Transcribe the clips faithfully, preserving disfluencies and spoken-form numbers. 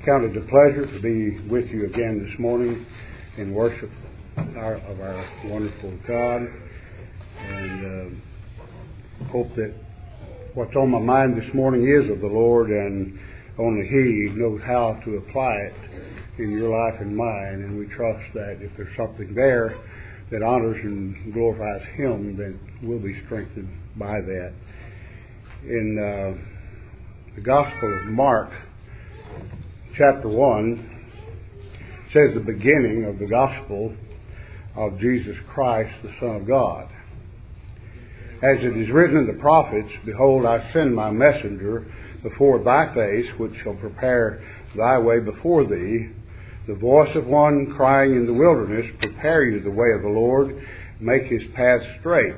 count it a pleasure to be with you again this morning in worship our, of our wonderful God, and uh, hope that what's on my mind this morning is of the Lord, and only He knows how to apply it in your life and mine, and we trust that if there's something there that honors and glorifies Him, then we'll be strengthened by that. In uh, the Gospel of Mark, chapter one, says the beginning of the Gospel of Jesus Christ, the Son of God. As it is written in the prophets, Behold, I send my messenger before thy face, which shall prepare thy way before thee. The voice of one crying in the wilderness, Prepare you the way of the Lord, make his path straight.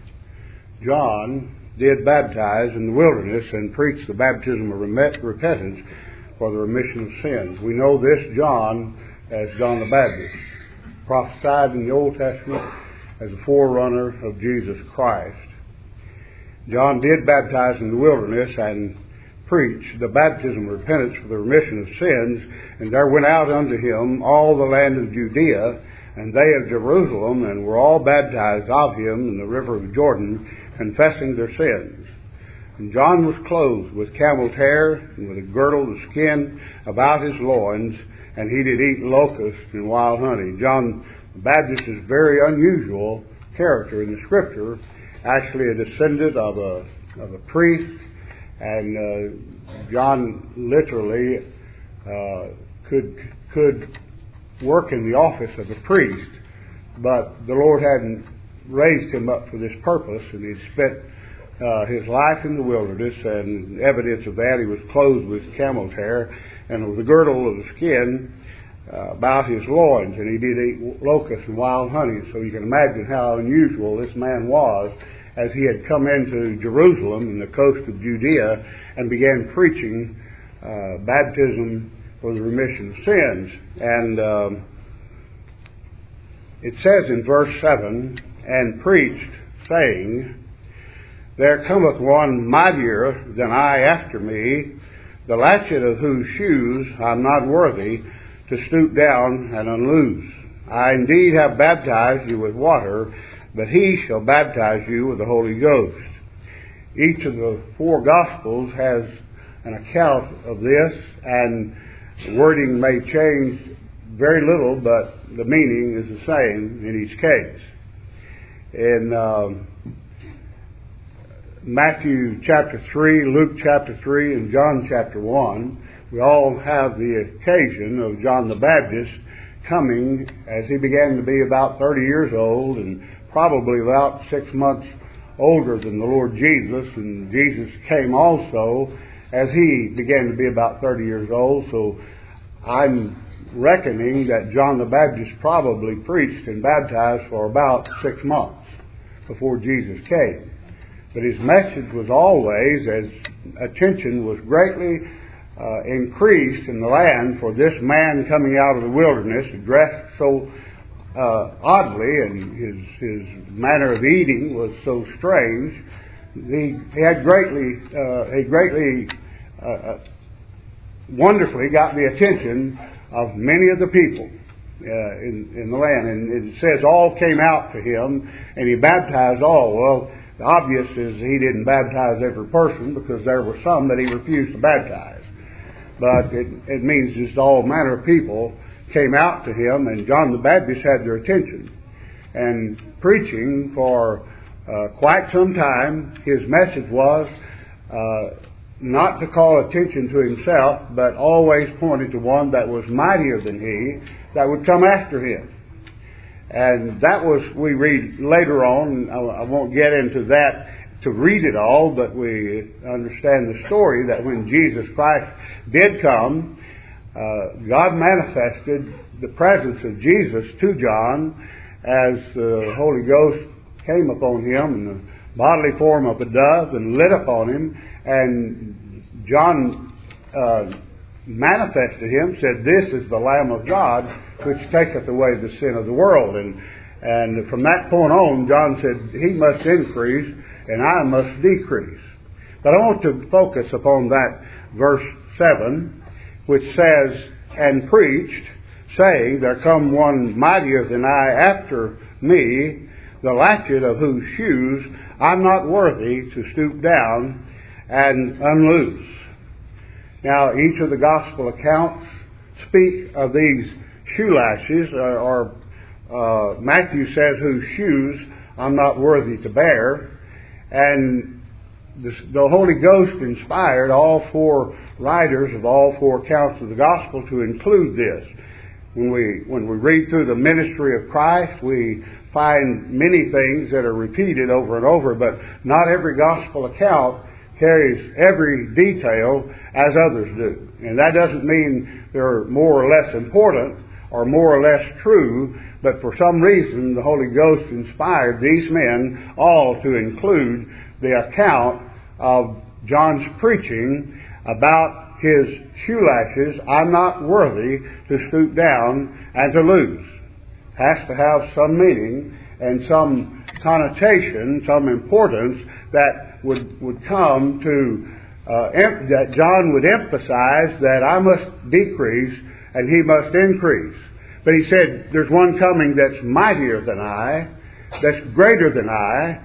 John did baptize in the wilderness and preach the baptism of repentance for the remission of sins. We know this John as John the Baptist, prophesied in the Old Testament as a forerunner of Jesus Christ. John did baptize in the wilderness and preach the baptism of repentance for the remission of sins, and there went out unto him all the land of Judea, and they of Jerusalem, and were all baptized of him in the river of Jordan, confessing their sins. And John was clothed with camel's hair, and with a girdle of skin about his loins, and he did eat locusts and wild honey. John the Baptist is a very unusual character in the Scripture, actually a descendant of a of a priest, and uh, John literally uh, could could work in the office of a priest, but the Lord hadn't raised him up for this purpose, and he spent uh, his life in the wilderness, and evidence of that, he was clothed with camel's hair and with a girdle of the skin uh, about his loins, and he did eat locusts and wild honey. So you can imagine how unusual this man was, as he had come into Jerusalem and the coast of Judea and began preaching uh, baptism for the remission of sins. And um, it says in verse seven, And preached, saying, There cometh one mightier than I after me, the latchet of whose shoes I am not worthy to stoop down and unloose. I indeed have baptized you with water, but he shall baptize you with the Holy Ghost. Each of the four Gospels has an account of this, and the wording may change very little, but the meaning is the same in each case. In uh, Matthew chapter three, Luke chapter three, and John chapter one, we all have the occasion of John the Baptist coming as he began to be about thirty years old, and probably about six months older than the Lord Jesus, and Jesus came also as he began to be about thirty years old. So I'm reckoning that John the Baptist probably preached and baptized for about six months before Jesus came. But his message was always, as attention was greatly uh, increased in the land for this man coming out of the wilderness, dressed so uh, oddly, and his his manner of eating was so strange. He, he had greatly, uh, he greatly, uh, wonderfully got the attention of many of the people uh, in in the land, and it says all came out to him, and he baptized all. Well, the obvious is he didn't baptize every person, because there were some that he refused to baptize. But it, it means just all manner of people came out to him, and John the Baptist had their attention. And preaching for uh, quite some time, his message was uh, not to call attention to himself, but always pointed to one that was mightier than he, that would come after him. And that was, we read later on, I won't get into that to read it all, but we understand the story that when Jesus Christ did come, uh, God manifested the presence of Jesus to John as the Holy Ghost came upon him in the bodily form of a dove and lit upon him, and John uh, manifested him, said, This is the Lamb of God, which taketh away the sin of the world. And and from that point on, John said, He must increase, and I must decrease. But I want to focus upon that verse seven. which says, and preached, saying, There come one mightier than I after me, the latchet of whose shoes I'm not worthy to stoop down and unloose. Now, each of the gospel accounts speak of these shoe lashes, or, or uh, Matthew says, whose shoes I'm not worthy to bear. And the, the Holy Ghost inspired all four writers of all four accounts of the gospel to include this. When we, when we read through the ministry of Christ, we find many things that are repeated over and over, but not every gospel account carries every detail as others do. And that doesn't mean they're more or less important or more or less true, but for some reason the Holy Ghost inspired these men all to include the account of John's preaching about his shoe lashes, I'm not worthy to stoop down and to loose. Has to have some meaning and some connotation, some importance that would, would come to, uh, em- that John would emphasize that I must decrease and he must increase. But he said, there's one coming that's mightier than I, that's greater than I,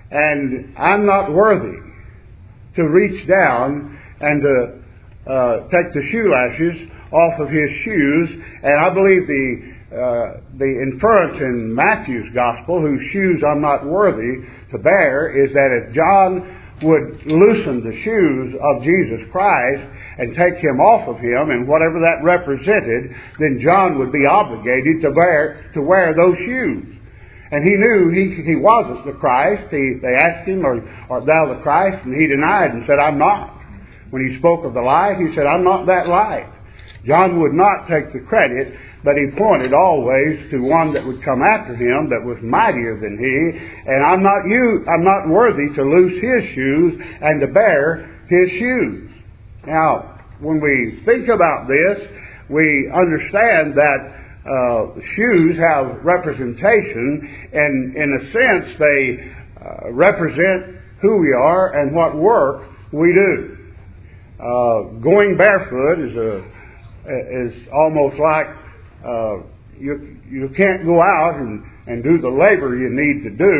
and I'm not worthy to reach down and to uh, take the shoe lashes off of his shoes. And I believe the uh, the inference in Matthew's gospel, whose shoes I'm not worthy to bear, is that if John would loosen the shoes of Jesus Christ and take him off of him, and whatever that represented, then John would be obligated to wear to wear those shoes. And he knew he he wasn't the Christ. He, they asked him, "Are, art thou the Christ?" And he denied and said, "I'm not." When he spoke of the light, he said, "I'm not that light." John would not take the credit, but he pointed always to one that would come after him that was mightier than he. And I'm not you. I'm not worthy to loose his shoes and to bear his shoes. Now, when we think about this, we understand that Uh, shoes have representation, and in a sense they uh, represent who we are and what work we do. Uh, going barefoot is a is almost like uh, you you can't go out and, and do the labor you need to do,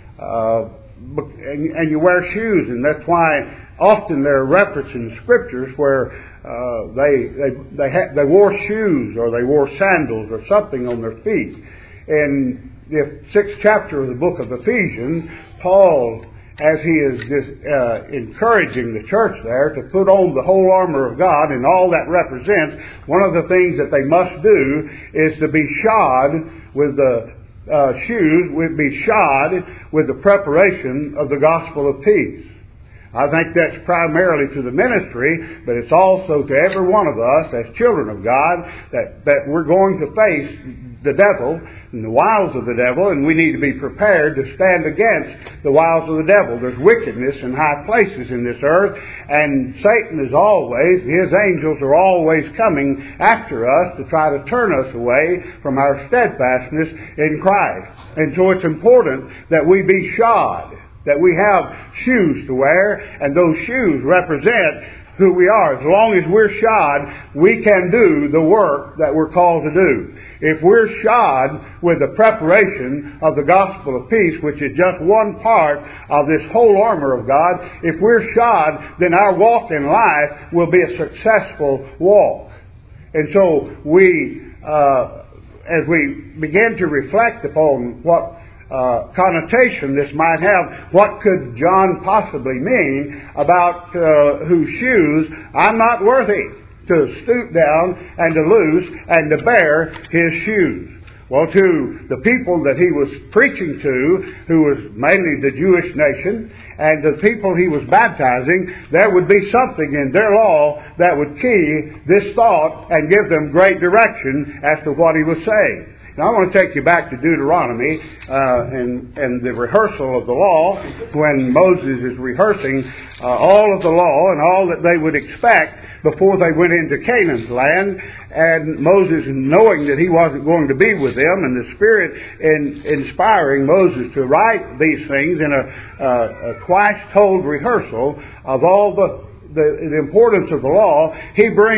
uh, and, and you wear shoes, and that's why often there are references in scriptures where Uh, they they they, ha- they wore shoes or they wore sandals or something on their feet. In the sixth chapter of the book of Ephesians, Paul, as he is just, uh, encouraging the church there to put on the whole armor of God and all that represents, one of the things that they must do is to be shod with the uh, shoes, with be shod with the preparation of the gospel of peace. I think that's primarily to the ministry, but it's also to every one of us as children of God that, that we're going to face the devil and the wiles of the devil, and we need to be prepared to stand against the wiles of the devil. There's wickedness in high places in this earth, and Satan is always, his angels are always coming after us to try to turn us away from our steadfastness in Christ. And so it's important that we be shod, that we have shoes to wear, and those shoes represent who we are. As long as we're shod, we can do the work that we're called to do. If we're shod with the preparation of the gospel of peace, which is just one part of this whole armor of God, if we're shod, then our walk in life will be a successful walk. And so we, uh, as we begin to reflect upon what Uh, connotation this might have, what could John possibly mean about uh, whose shoes I'm not worthy to stoop down and to loose and to bear his shoes? Well, to the people that he was preaching to, who was mainly the Jewish nation, and the people he was baptizing, there would be something in their law that would key this thought and give them great direction as to what he was saying. Now, I want to take you back to Deuteronomy uh, and, and the rehearsal of the law, when Moses is rehearsing uh, all of the law and all that they would expect before they went into Canaan's land. And Moses, knowing that he wasn't going to be with them, and the Spirit in, inspiring Moses to write these things in a, uh, a twice-told rehearsal of all the The, the importance of the law, he brings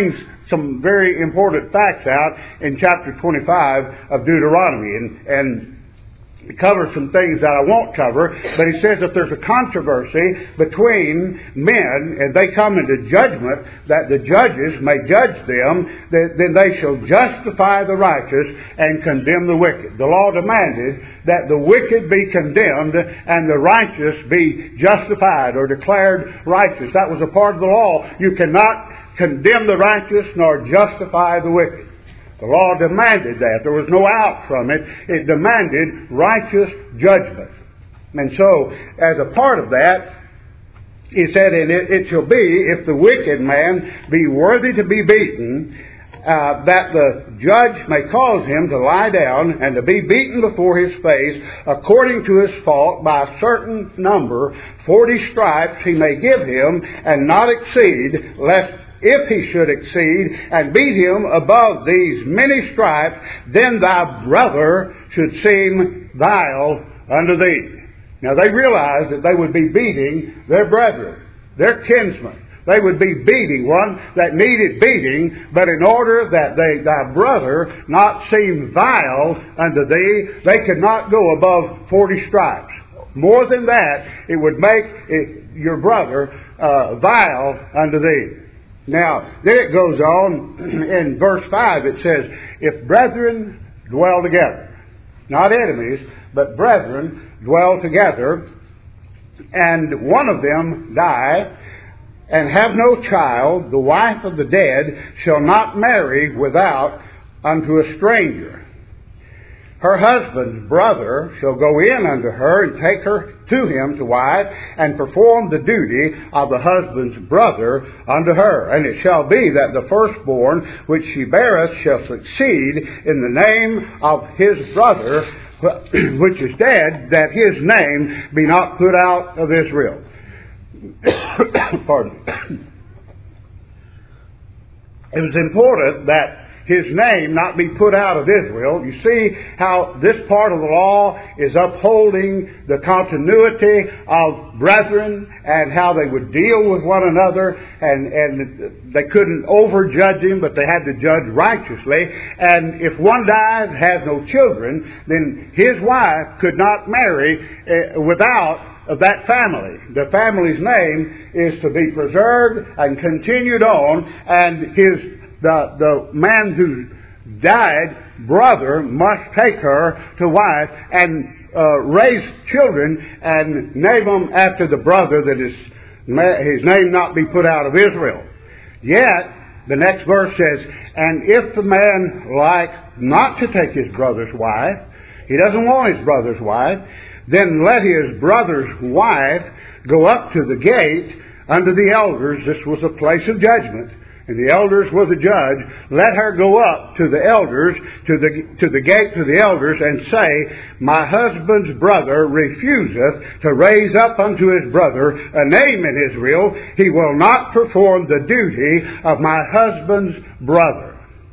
some very important facts out in chapter twenty-five of Deuteronomy. And, and cover some things that I won't cover, but he says if there's a controversy between men and they come into judgment, that the judges may judge them, then they shall justify the righteous and condemn the wicked. The law demanded that the wicked be condemned and the righteous be justified or declared righteous. That was a part of the law. You cannot condemn the righteous nor justify the wicked. The law demanded that. There was no out from it. It demanded righteous judgment. And so, as a part of that, he said, and it, it shall be, if the wicked man be worthy to be beaten, uh, that the judge may cause him to lie down and to be beaten before his face, according to his fault, by a certain number, forty stripes he may give him, and not exceed, lest if he should exceed and beat him above these many stripes, then thy brother should seem vile unto thee. Now they realized that they would be beating their brethren, their kinsmen. They would be beating one that needed beating, but in order that they, thy brother not seem vile unto thee, they could not go above forty stripes. More than that, it would make it, your brother uh, vile unto thee. Now, then it goes on in verse five, it says, if brethren dwell together, not enemies, but brethren dwell together, and one of them die, and have no child, the wife of the dead shall not marry without unto a stranger. Her husband's brother shall go in unto her and take her to him to wife, and perform the duty of the husband's brother unto her. And it shall be that the firstborn which she beareth shall succeed in the name of his brother which is dead, that his name be not put out of Israel. Pardon me. It was important that his name not be put out of Israel. You see how this part of the law is upholding the continuity of brethren and how they would deal with one another, and, and they couldn't overjudge him, but they had to judge righteously. And if one dies, has no children, then his wife could not marry uh, without of that family. The family's name is to be preserved and continued on, and his The, the man who died, brother, must take her to wife and uh, raise children and name them after the brother, that his, his name not be put out of Israel. Yet, the next verse says, and if the man like not to take his brother's wife, he doesn't want his brother's wife, then let his brother's wife go up to the gate unto the elders. This was a place of judgment, and the elders were the judge. Let her go up to the elders, to the to the gate to the elders, and say, my husband's brother refuseth to raise up unto his brother a name in Israel. He will not perform the duty of my husband's brother.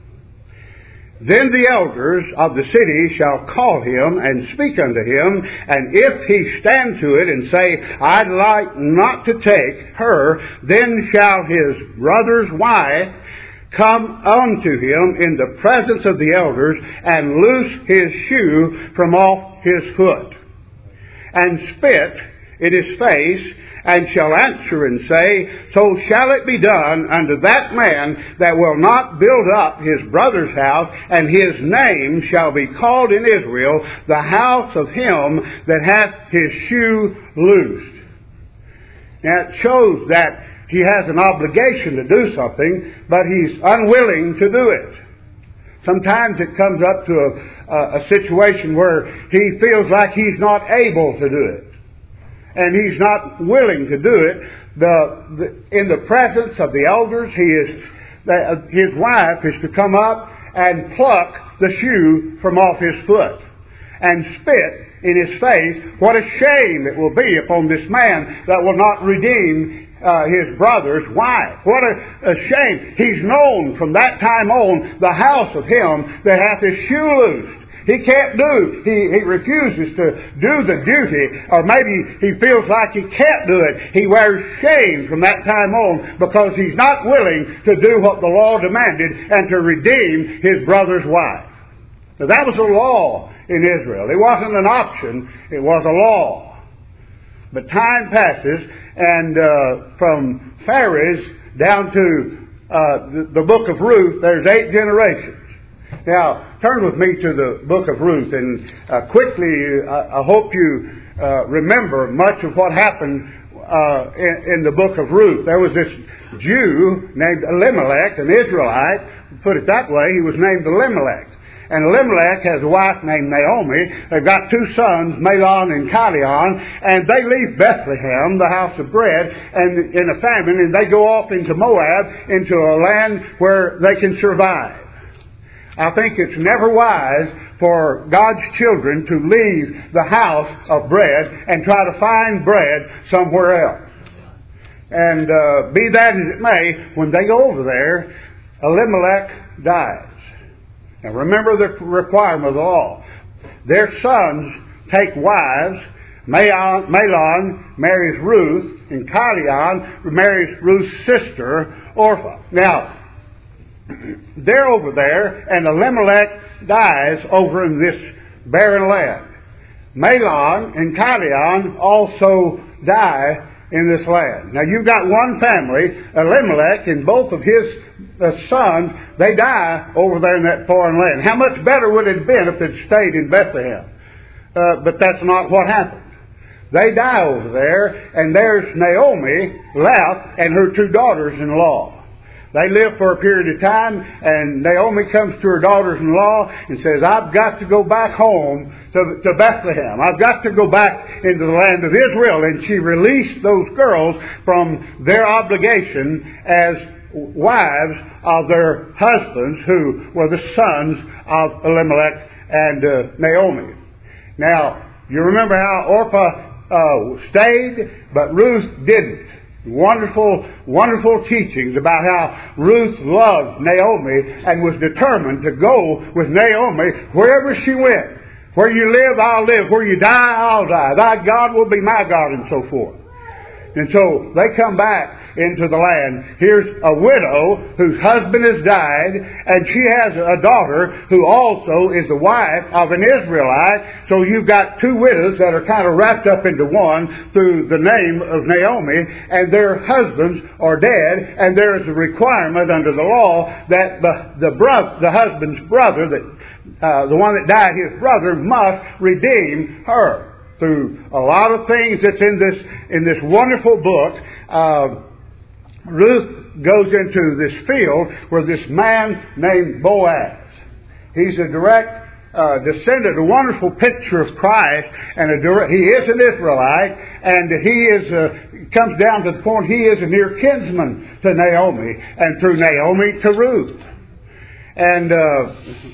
Then the elders of the city shall call him and speak unto him, and if he stand to it and say, I'd like not to take her, then shall his brother's wife come unto him in the presence of the elders, and loose his shoe from off his foot, and spit in his face, and shall answer and say, so shall it be done unto that man that will not build up his brother's house, and his name shall be called in Israel, the house of him that hath his shoe loosed. Now it shows that he has an obligation to do something, but he's unwilling to do it. Sometimes it comes up to a, a, a situation where he feels like he's not able to do it, and he's not willing to do it. The, the in the presence of the elders, he is the, his wife is to come up and pluck the shoe from off his foot and spit in his face. What a shame it will be upon this man that will not redeem uh, his brother's wife. What a, a shame. He's known from that time on the house of him that hath his shoe loosed. He can't do, he, he refuses to do the duty, or maybe he feels like he can't do it. He wears shame from that time on because he's not willing to do what the law demanded and to redeem his brother's wife. Now, that was a law in Israel. It wasn't an option, it was a law. But time passes, and uh, from Phares down to uh, the, the book of Ruth, there's eight generations. Now, turn with me to the book of Ruth, and uh, quickly, uh, I hope you uh, remember much of what happened uh, in, in the book of Ruth. There was this Jew named Elimelech, an Israelite. Put it that way, he was named Elimelech. And Elimelech has a wife named Naomi. They've got two sons, Mahlon and Chilion, and they leave Bethlehem, the house of bread, and in a famine, and they go off into Moab, into a land where they can survive. I think it's never wise for God's children to leave the house of bread and try to find bread somewhere else. And uh, be that as it may, when they go over there, Elimelech dies. Now remember the requirement of the law. Their sons take wives. Mahlon, Mahlon marries Ruth, and Chilion marries Ruth's sister, Orpah. Now, they're over there, and Elimelech dies over in this barren land. Mahlon and Chilion also die in this land. Now you've got one family, Elimelech, and both of his uh, sons, they die over there in that foreign land. How much better would it have been if they'd stayed in Bethlehem? Uh, but that's not what happened. They die over there, and there's Naomi left and her two daughters-in-law. They live for a period of time, and Naomi comes to her daughters-in-law and says, I've got to go back home to, to Bethlehem. I've got to go back into the land of Israel. And she released those girls from their obligation as wives of their husbands, who were the sons of Elimelech and uh, Naomi. Now, you remember how Orpah uh, stayed, but Ruth didn't. Wonderful, wonderful teachings about how Ruth loved Naomi and was determined to go with Naomi wherever she went. Where you live, I'll live. Where you die, I'll die. Thy God will be my God, and so forth. And so they come back into the land. Here's a widow whose husband has died, and she has a daughter who also is the wife of an Israelite. So you've got two widows that are kind of wrapped up into one through the name of Naomi, and their husbands are dead, and there is a requirement under the law that the the, bro- the husband's brother, that uh, the one that died, his brother, must redeem her. Through a lot of things that's in this in this wonderful book, uh, Ruth goes into this field where this man named Boaz. He's a direct uh, descendant, a wonderful picture of Christ, and a direct, he is an Israelite, and he is uh, comes down to the point he is a near kinsman to Naomi, and through Naomi to Ruth, and. Uh,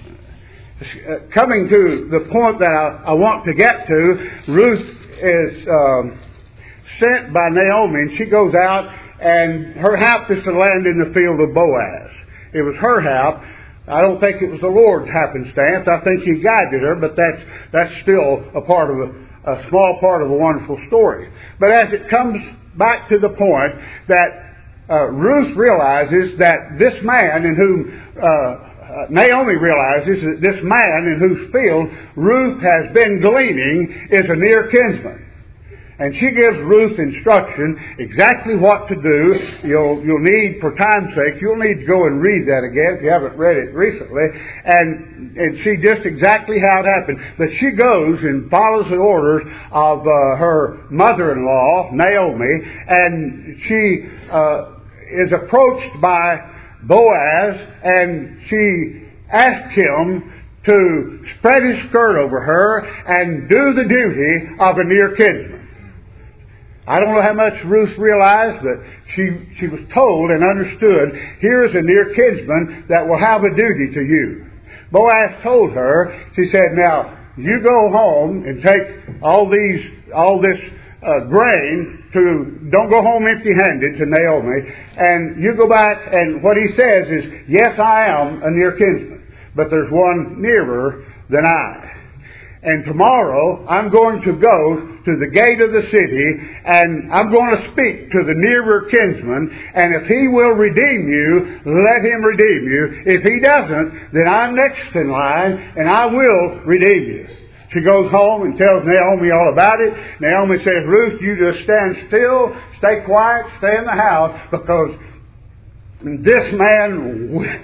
Uh, coming to the point that I, I want to get to, Ruth is um, sent by Naomi, and she goes out, and her hap is to land in the field of Boaz. It was her hap. I don't think it was the Lord's happenstance. I think He guided her, but that's that's still a part of a, a small part of a wonderful story. But as it comes back to the point that uh, Ruth realizes that this man in whom uh, Uh, Naomi realizes that this man in whose field Ruth has been gleaning is a near kinsman. And she gives Ruth instruction exactly what to do. You'll, you'll need, for time's sake, you'll need to go and read that again if you haven't read it recently, and, and see just exactly how it happened. But she goes and follows the orders of uh, her mother-in-law, Naomi, and she uh, is approached by Boaz, and she asked him to spread his skirt over her and do the duty of a near kinsman. I don't know how much Ruth realized, but she, she was told and understood, here is a near kinsman that will have a duty to you. Boaz told her, she said, now, you go home and take all these, all this uh, grain to, don't go home empty-handed to Naomi, and you go back, and what he says is, yes, I am a near kinsman, but there's one nearer than I. And tomorrow I'm going to go to the gate of the city, and I'm going to speak to the nearer kinsman, and if he will redeem you, let him redeem you. If he doesn't, then I'm next in line, and I will redeem you. She goes home and tells Naomi all about it. Naomi says, Ruth, you just stand still, stay quiet, stay in the house, because this man,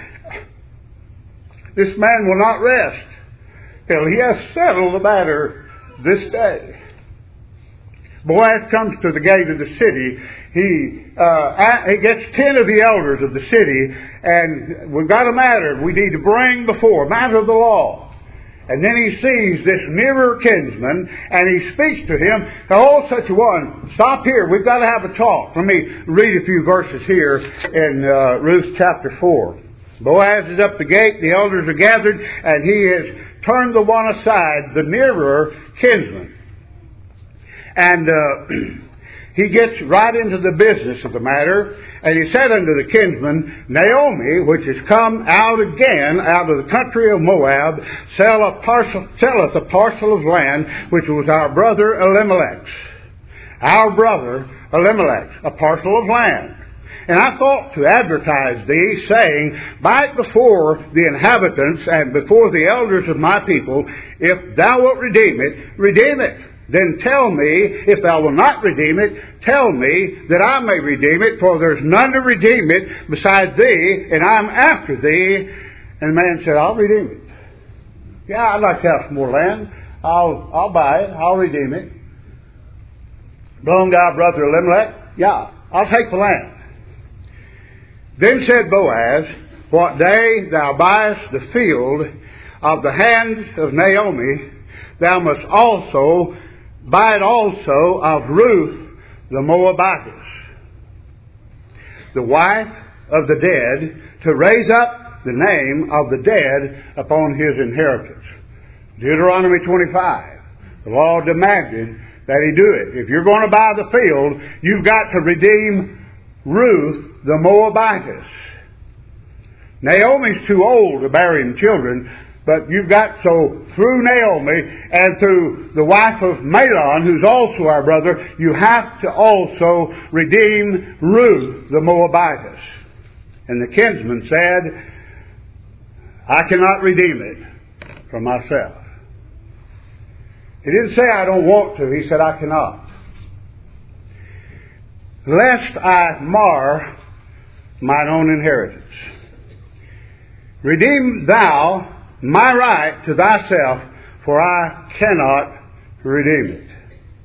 this man will not rest till he has settled the matter this day. Boaz comes to the gate of the city. He uh, he gets ten of the elders of the city, and we've got a matter we need to bring before, a matter of the law. And then he sees this nearer kinsman, and he speaks to him. Oh, such a one, stop here. We've got to have a talk. Let me read a few verses here in uh, Ruth chapter four. Boaz is up the gate, the elders are gathered, and he has turned the one aside, the nearer kinsman. And uh, he gets right into the business of the matter. And he said unto the kinsman, Naomi, which has come out again out of the country of Moab, sell a parcel, selleth a parcel of land, which was our brother Elimelech's. Our brother Elimelech's, a parcel of land. And I thought to advertise thee, saying, Buy it before the inhabitants and before the elders of my people. If thou wilt redeem it, redeem it. Then tell me, if thou wilt not redeem it, tell me that I may redeem it, for there's none to redeem it besides thee, and I'm after thee. And the man said, I'll redeem it. Yeah, I'd like to have some more land. I'll I'll buy it. I'll redeem it. Belong to our brother Elimelech? Yeah, I'll take the land. Then said Boaz, What day thou buyest the field of the hand of Naomi, thou must also buy it also of Ruth the Moabitess, the wife of the dead, to raise up the name of the dead upon his inheritance. Deuteronomy twenty-five. The law demanded that he do it. If you're going to buy the field, you've got to redeem Ruth the Moabitess. Naomi's too old to bear him children, but you've got, so through Naomi and through the wife of Mahlon, who's also our brother, you have to also redeem Ruth the Moabitess. And the kinsman said, I cannot redeem it for myself. He didn't say I don't want to, he said I cannot. Lest I mar mine own inheritance. Redeem thou my right to thyself, for I cannot redeem it.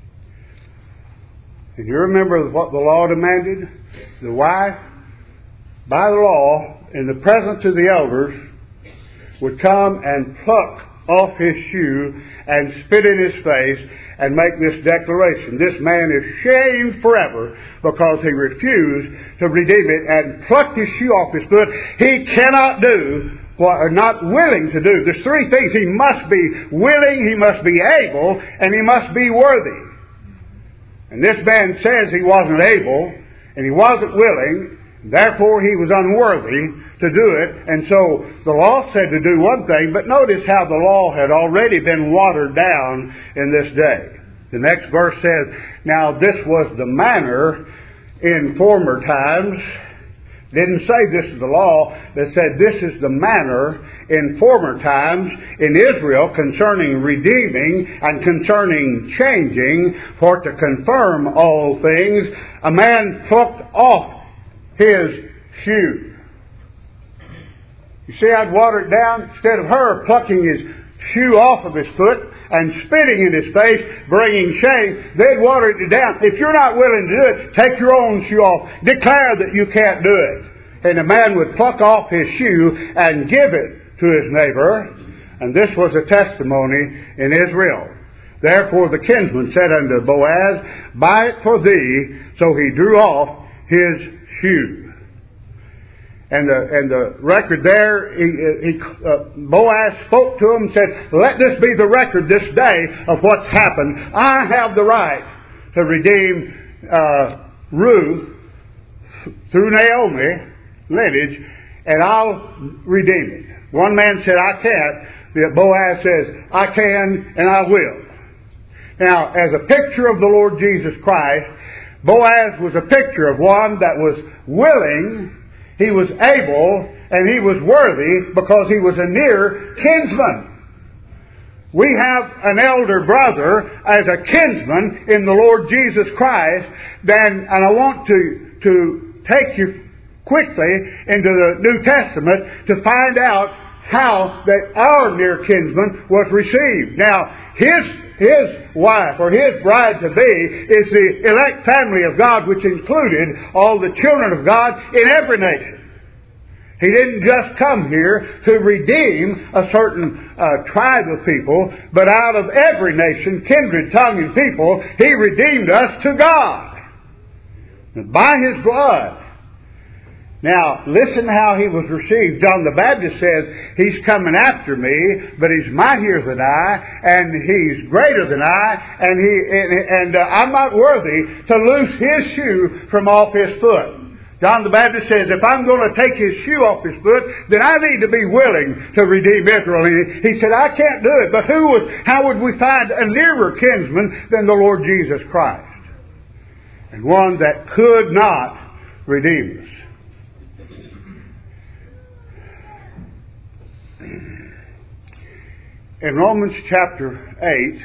And you remember what the law demanded? The wife, by the law, in the presence of the elders, would come and pluck off his shoe and spit in his face and make this declaration. This man is shamed forever because he refused to redeem it and plucked his shoe off his foot. He cannot do what, or not willing to do. There's three things. He must be willing, he must be able, and he must be worthy. And this man says he wasn't able and he wasn't willing, therefore he was unworthy to do it. And so the law said to do one thing, but notice how the law had already been watered down in this day. The next verse says, Now this was the manner in former times. Didn't say this is the law, that said this is the manner in former times in Israel concerning redeeming and concerning changing, for to confirm all things, a man plucked off his shoe. You see, I'd water it down. Instead of her plucking his shoe off of his foot and spitting in his face, bringing shame, they'd water it down. If you're not willing to do it, take your own shoe off. Declare that you can't do it. And a man would pluck off his shoe and give it to his neighbor. And this was a testimony in Israel. Therefore the kinsman said unto Boaz, Buy it for thee. So he drew off his shoe. And the and the record there, he, he, uh, Boaz spoke to him and said, Let this be the record this day of what's happened. I have the right to redeem uh, Ruth through Naomi lineage, and I'll redeem it. One man said, I can't. Boaz says, I can and I will. Now, as a picture of the Lord Jesus Christ, Boaz was a picture of one that was willing, he was able, and he was worthy because he was a near kinsman. We have an elder brother as a kinsman in the Lord Jesus Christ. Then, and I want to, to take you quickly into the New Testament to find out how that our near kinsman was received. Now, his his wife or his bride to be is the elect family of God, which included all the children of God in every nation. He didn't just come here to redeem a certain uh, tribe of people, but out of every nation, kindred, tongue, and people, He redeemed us to God by His blood. Now, listen how He was received. John the Baptist says, He's coming after me, but He's mightier than I, and He's greater than I, and He and, and uh, I'm not worthy to loose His shoe from off His foot. John the Baptist says, if I'm going to take His shoe off His foot, then I need to be willing to redeem Israel. And he said, I can't do it. But who was? How would we find a nearer kinsman than the Lord Jesus Christ? And one that could not redeem us. In Romans chapter eight,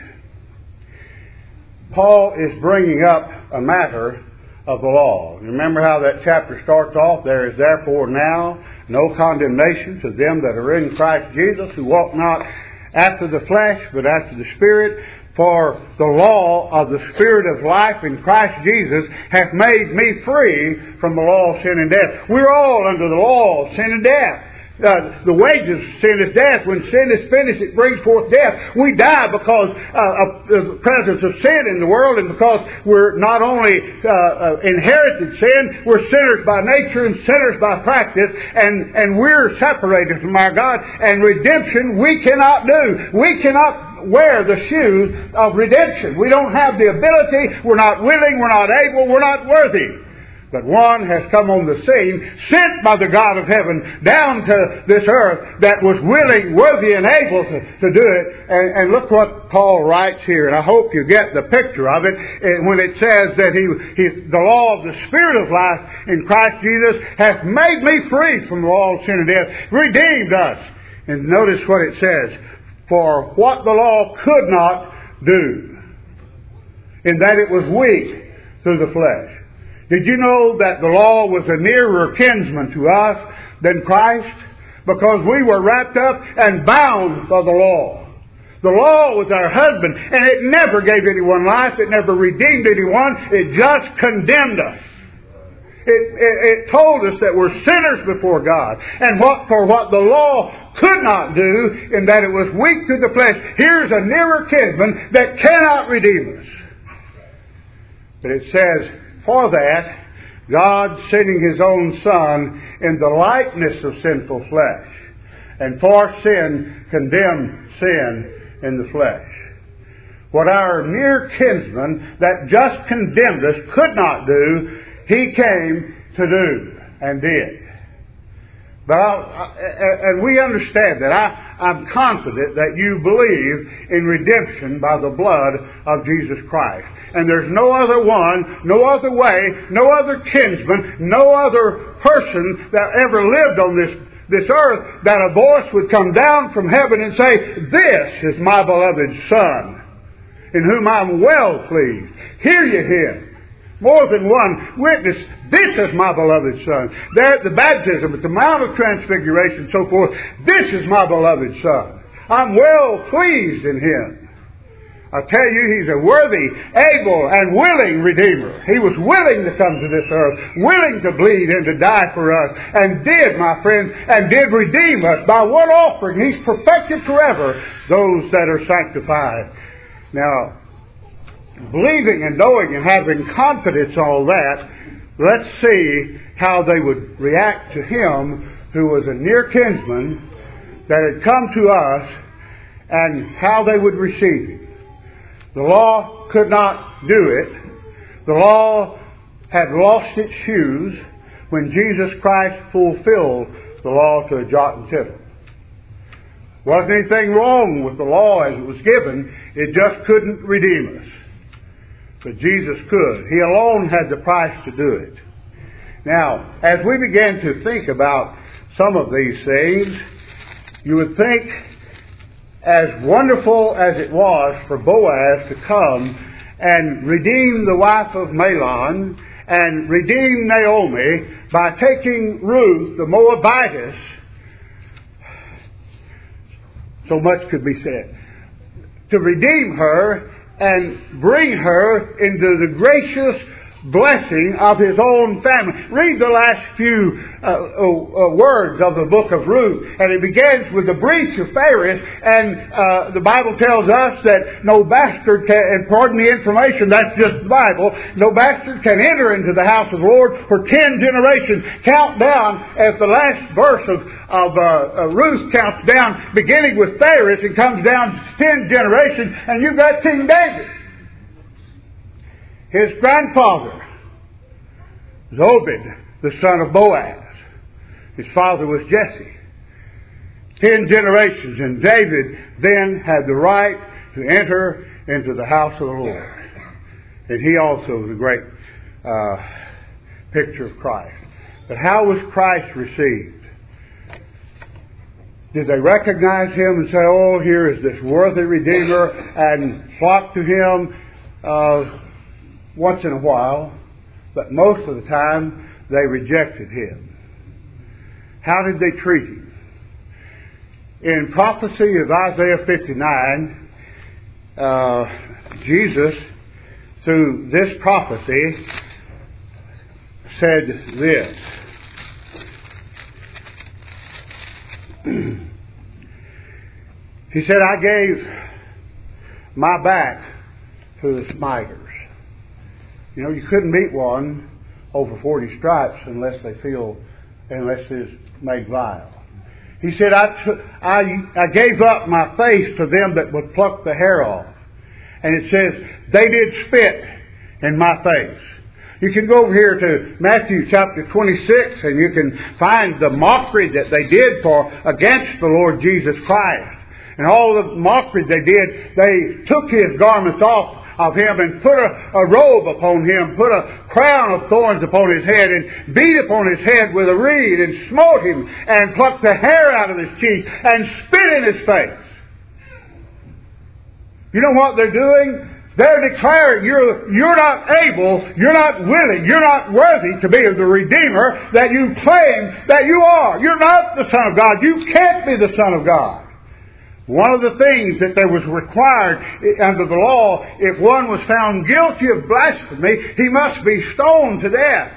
Paul is bringing up a matter of the law. Remember how that chapter starts off? There is therefore now no condemnation to them that are in Christ Jesus, who walk not after the flesh, but after the Spirit. For the law of the Spirit of life in Christ Jesus hath made me free from the law of sin and death. We're all under the law of sin and death. Uh, the wages of sin is death. When sin is finished, it brings forth death. We die because uh, of the presence of sin in the world, and because we're not only uh, uh, inherited sin, we're sinners by nature and sinners by practice, and, and we're separated from our God. And redemption we cannot do. We cannot wear the shoes of redemption. We don't have the ability. We're not willing. We're not able. We're not worthy. But one has come on the scene, sent by the God of heaven down to this earth, that was willing, worthy, and able to, to do it. And, and look what Paul writes here, and I hope you get the picture of it, when it says that he, he, the law of the Spirit of life in Christ Jesus hath made me free from the law of sin and death, redeemed us. And notice what it says, for what the law could not do, in that it was weak through the flesh. Did you know that the law was a nearer kinsman to us than Christ? Because we were wrapped up and bound by the law. The law was our husband, and it never gave anyone life. It never redeemed anyone. It just condemned us. It, it, it told us that we're sinners before God. And what for what the law could not do, in that it was weak through the flesh, here's a nearer kinsman that cannot redeem us. But it says, for that, God sending His own Son in the likeness of sinful flesh, and for sin condemned sin in the flesh. What our near kinsman that just condemned us could not do, He came to do and did. But I, and we understand that. I, I'm confident that you believe in redemption by the blood of Jesus Christ. And there's no other one, no other way, no other kinsman, no other person that ever lived on this, this earth that a voice would come down from heaven and say, this is my beloved Son, in whom I'm well pleased. Hear ye Him. More than one witness, this is my beloved Son. There at the baptism, at the Mount of Transfiguration, so forth, this is my beloved Son. I'm well pleased in Him. I tell you, He's a worthy, able, and willing Redeemer. He was willing to come to this earth, willing to bleed and to die for us, and did, my friends, and did redeem us. By one offering, He's perfected forever those that are sanctified. Now, believing and knowing and having confidence in all that, let's see how they would react to Him who was a near kinsman that had come to us, and how they would receive Him. The law could not do it. The law had lost its shoes when Jesus Christ fulfilled the law to a jot and tittle. Wasn't anything wrong with the law as it was given. It just couldn't redeem us. But Jesus could. He alone had the price to do it. Now, as we begin to think about some of these things, you would think, as wonderful as it was for Boaz to come and redeem the wife of Mahlon and redeem Naomi by taking Ruth, the Moabitess, so much could be said. To redeem her and bring her into the gracious blessing of his own family. Read the last few uh, uh, words of the book of Ruth, and it begins with the breach of Phares, and uh, the Bible tells us that no bastard can, and pardon the information, that's just the Bible, no bastard can enter into the house of the Lord for ten generations. Count down, as the last verse of, of uh, uh, Ruth counts down, beginning with Phares, and comes down to ten generations, and you've got King David. His grandfather was Obed, the son of Boaz. His father was Jesse. Ten generations, and David then had the right to enter into the house of the Lord. And he also was a great uh, picture of Christ. But how was Christ received? Did they recognize him and say, oh, here is this worthy Redeemer, and flock to him? Uh, once in a while, but most of the time they rejected him. How did they treat him? In prophecy of Isaiah fifty-nine, uh, Jesus, through this prophecy, said this. He said, I gave my back to the smiters. You know, you couldn't beat one over forty stripes unless they feel, unless it's made vile. He said, I, t- I, I gave up my face to them that would pluck the hair off. And it says, they did spit in my face. You can go over here to Matthew chapter twenty-six, and you can find the mockery that they did for against the Lord Jesus Christ. And all the mockery they did, they took his garments off of him and put a, a robe upon him, put a crown of thorns upon his head, and beat upon his head with a reed, and smote him, and plucked the hair out of his cheek, and spit in his face. You know what they're doing? They're declaring you're, you're not able, you're not willing, you're not worthy to be the Redeemer that you claim that you are. You're not the Son of God. You can't be the Son of God. One of the things that there was required under the law, if one was found guilty of blasphemy, he must be stoned to death.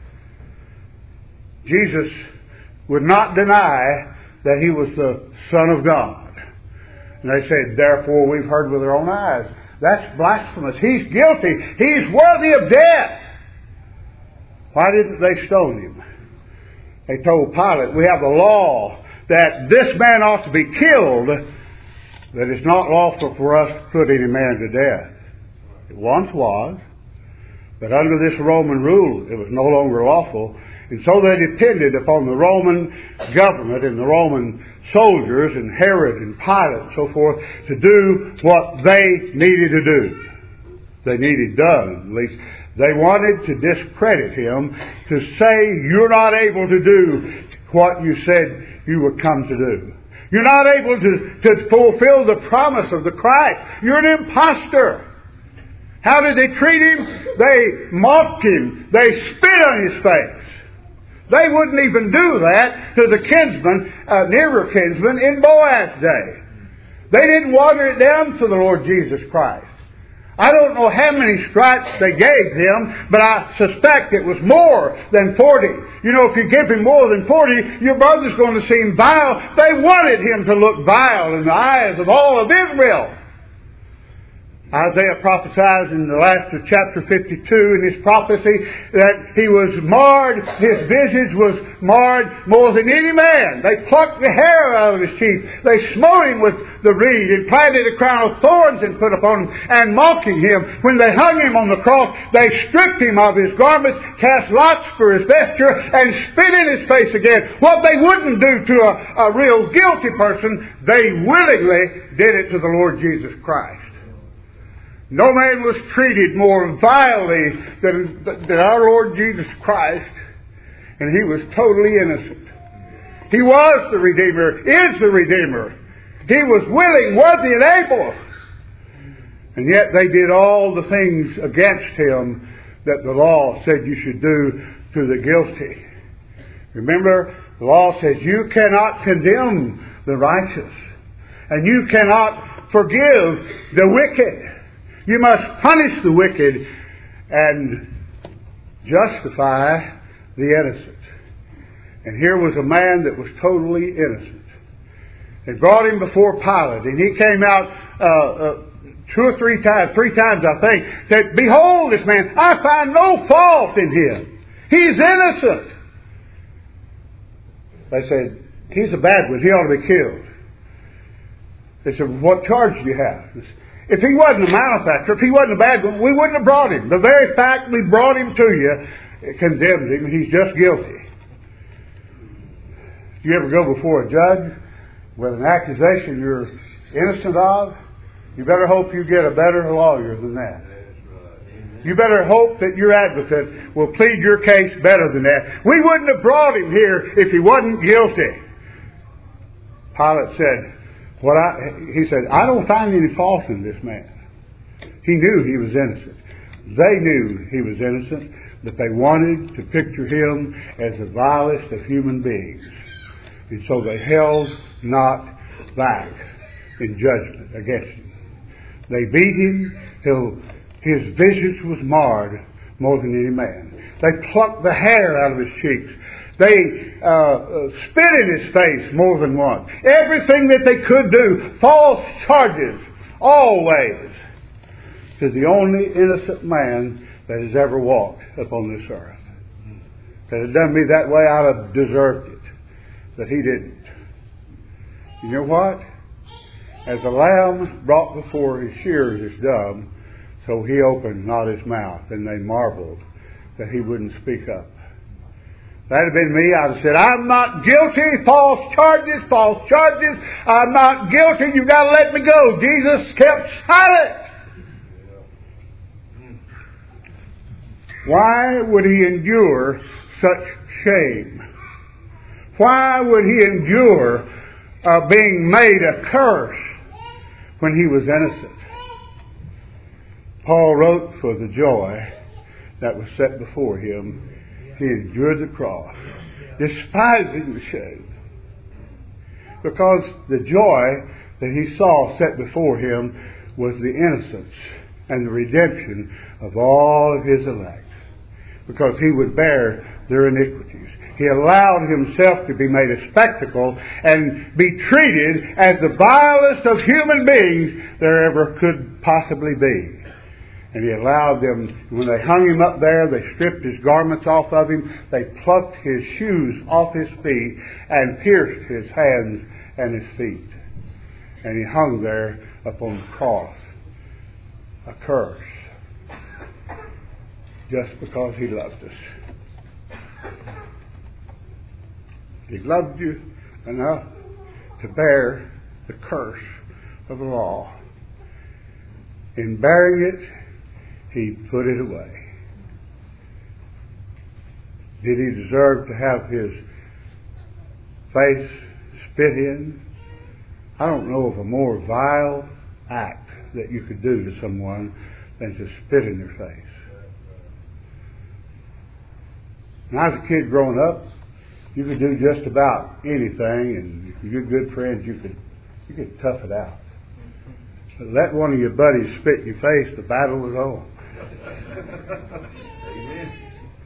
Jesus would not deny that he was the Son of God. And they said, therefore we've heard with our own eyes. That's blasphemous. He's guilty. He's worthy of death. Why didn't they stone him? They told Pilate, we have a law that this man ought to be killed, that it's not lawful for us to put any man to death. It once was, but under this Roman rule, it was no longer lawful. And so they depended upon the Roman government and the Roman soldiers and Herod and Pilate and so forth to do what they needed to do. They needed done, at least. They wanted to discredit him, to say you're not able to do what you said you would come to do. You're not able to, to fulfill the promise of the Christ. You're an imposter. How did they treat him? They mocked him. They spit on his face. They wouldn't even do that to the kinsman, uh, nearer kinsman in Boaz's day. They didn't water it down to the Lord Jesus Christ. I don't know how many stripes they gave him, but I suspect it was more than forty. You know, if you give him more than forty, your brother's going to seem vile. They wanted him to look vile in the eyes of all of Israel. Isaiah prophesies in the last of chapter fifty-two in his prophecy that he was marred, his visage was marred more than any man. They plucked the hair out of his cheek. They smote him with the reed and planted a crown of thorns and put upon him, and mocking him. When they hung him on the cross, they stripped him of his garments, cast lots for his vesture, and spit in his face again. What they wouldn't do to a, a real guilty person, they willingly did it to the Lord Jesus Christ. No man was treated more vilely than, than our Lord Jesus Christ, and he was totally innocent. He was the Redeemer, is the Redeemer. He was willing, worthy, and able. And yet they did all the things against him that the law said you should do to the guilty. Remember, the law says you cannot condemn the righteous, and you cannot forgive the wicked. You must punish the wicked and justify the innocent. And here was a man that was totally innocent. They brought him before Pilate, and he came out uh, uh, two or three times, three times I think, said, "Behold this man, I find no fault in him. He's innocent." They said, "He's a bad one. He ought to be killed." They said, "What charge do you have?" If he wasn't a malefactor, if he wasn't a bad one, we wouldn't have brought him. The very fact we brought him to you condemns him. He's just guilty. If you ever go before a judge with an accusation you're innocent of, you better hope you get a better lawyer than that. You better hope that your advocate will plead your case better than that. We wouldn't have brought him here if he wasn't guilty. Pilate said, What I, he said, "I don't find any fault in this man." He knew he was innocent. They knew he was innocent, but they wanted to picture him as the vilest of human beings. And so they held not back in judgment against him. They beat him till his visage was marred more than any man. They plucked the hair out of his cheeks. They uh, uh, spit in his face more than once. Everything that they could do, false charges, always, to the only innocent man that has ever walked upon this earth. If it had done me that way, I'd have deserved it. But he didn't. You know what? As a lamb brought before his shearers is dumb, so he opened not his mouth, and they marveled that he wouldn't speak up. If that had been me, I'd have said, "I'm not guilty, false charges, false charges, I'm not guilty, you've got to let me go." Jesus kept silent. Why would he endure such shame? Why would he endure uh, being made a curse when he was innocent? Paul wrote, for the joy that was set before him, he endured the cross, despising the shame. Because the joy that he saw set before him was the innocence and the redemption of all of his elect. Because he would bear their iniquities. He allowed himself to be made a spectacle and be treated as the vilest of human beings there ever could possibly be. And he allowed them, when they hung him up there, they stripped his garments off of him, they plucked his shoes off his feet and pierced his hands and his feet. And he hung there upon the cross, a curse, just because he loved us. He loved you enough to bear the curse of the law. In bearing it, he put it away. Did he deserve to have his face spit in? I don't know of a more vile act that you could do to someone than to spit in their face. When I was a kid growing up, you could do just about anything, and if you're good friends, you could you could tough it out. But let one of your buddies spit in your face, the battle was on. Amen.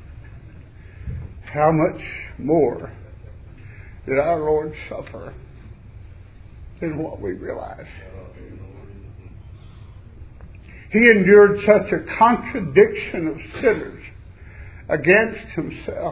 How much more did our Lord suffer than what we realize? He endured such a contradiction of sinners against himself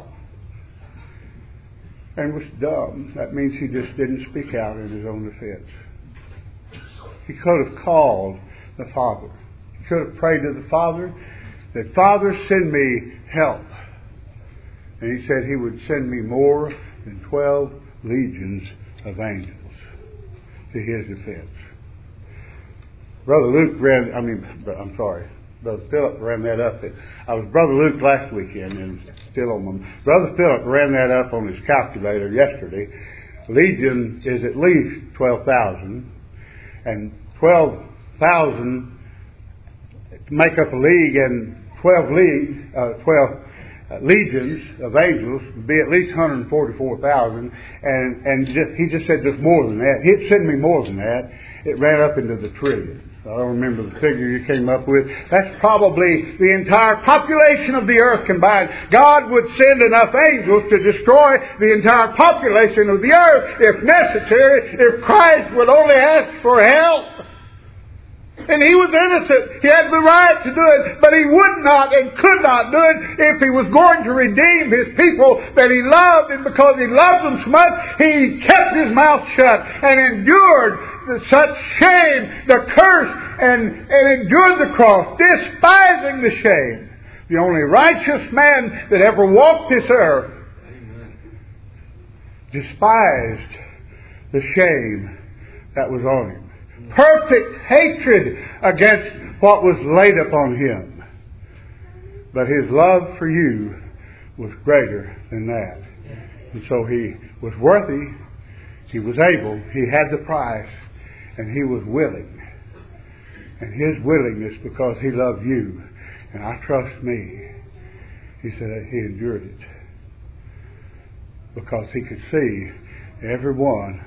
and was dumb. That means he just didn't speak out in his own defense. He could have called the Father. He could have prayed to the Father that, Father, send me help. And he said he would send me more than twelve legions of angels to his defense. Brother Luke ran, I mean, I'm sorry, Brother Philip ran that up. I was Brother Luke last weekend and still on them. Brother Philip ran that up on his calculator yesterday. Legion is at least twelve thousand. And twelve thousand to make up a league, and twelve league, uh, twelve uh, legions of angels would be at least one hundred forty-four thousand. And and just, he just said there's more than that. He'd send me more than that. It ran up into the trillions. I don't remember the figure you came up with. That's probably the entire population of the earth combined. God would send enough angels to destroy the entire population of the earth if necessary, if Christ would only ask for help. And he was innocent. He had the right to do it, but he would not and could not do it if he was going to redeem his people that he loved. And because he loved them so much, he kept his mouth shut and endured such shame, the curse, and, and endured the cross, despising the shame. The only righteous man that ever walked this earth despised the shame that was on him. Perfect hatred against what was laid upon him. But his love for you was greater than that. And so he was worthy, he was able, he had the price, and he was willing. And his willingness, because he loved you, and I trust me, he said he endured it. Because he could see everyone.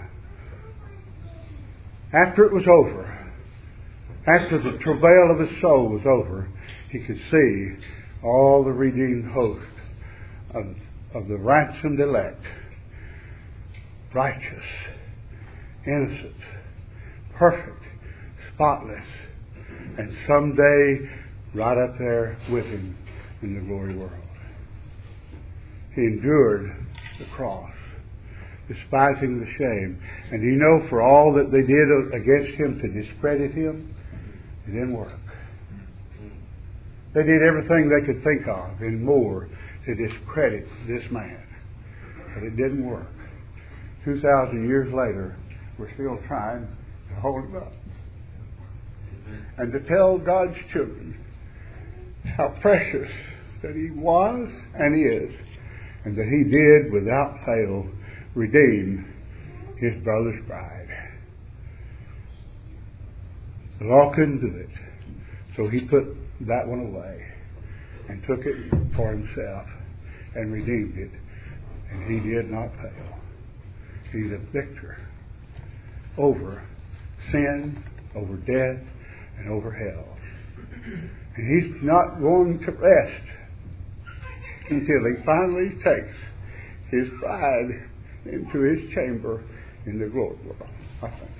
After it was over, after the travail of his soul was over, he could see all the redeemed host of, of the ransomed elect, righteous, innocent, perfect, spotless, and someday right up there with him in the glory world. He endured the cross, despising the shame. And do you know, for all that they did against him to discredit him, it didn't work. They did everything they could think of and more to discredit this man. But it didn't work. Two thousand years later, we're still trying to hold him up. And to tell God's children how precious that he was and is, and that he did without fail redeem his brother's bride. The law couldn't do it, so he put that one away and took it for himself and redeemed it, and he did not fail. He's a victor over sin, over death, and over hell. And he's not going to rest until he finally takes his bride into his chamber in the glory world. I think.